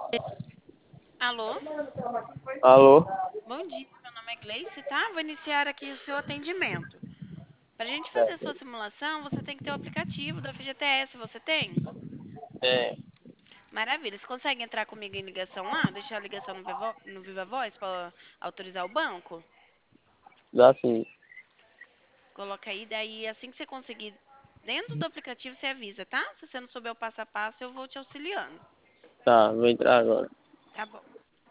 Alô? Alô? Bom dia, meu nome é Gleice, tá? Vou iniciar aqui o seu atendimento. Para a gente fazer a sua Certo. simulação, você tem que ter o aplicativo do FGTS, você tem? É, Maravilha. Você consegue entrar comigo em ligação lá? Deixar a ligação no Viva Voz para autorizar o banco? dá sim. Coloca aí, daí assim que você conseguir dentro do aplicativo, você avisa, tá? Se você não souber o passo a passo, eu vou te auxiliando. Tá, vou entrar agora. Tá bom.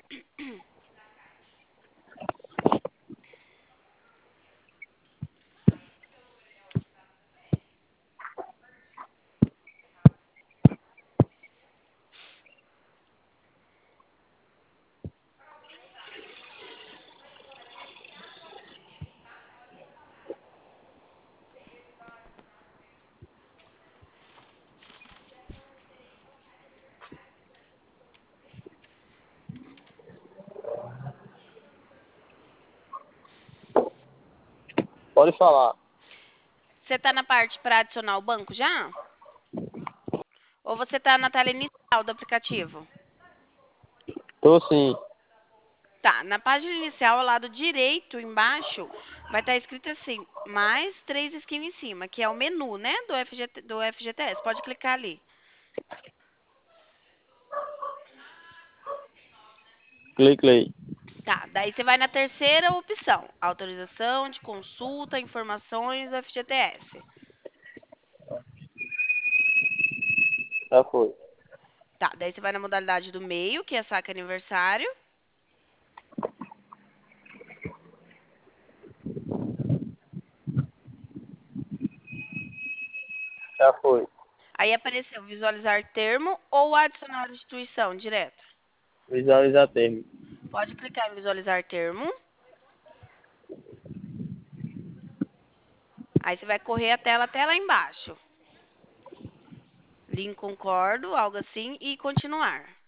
Pode falar. Você tá na parte para adicionar o banco já? Ou você tá na tela inicial do aplicativo? Tô sim. Tá, na página inicial, ao lado direito, embaixo, vai estar escrito assim, mais três esquinas em cima, que é o menu, né, do FGTS. Pode clicar ali. Cliquei. Tá, daí você vai na terceira opção, autorização de consulta, informações do FGTS. Já foi. Tá, daí você vai na modalidade do meio, que é saque aniversário. Já foi. Aí apareceu visualizar termo ou adicionar instituição direto. Visualizar termo. Pode clicar em visualizar termo. Aí você vai correr a tela até lá embaixo. Link concordo, algo assim, e continuar.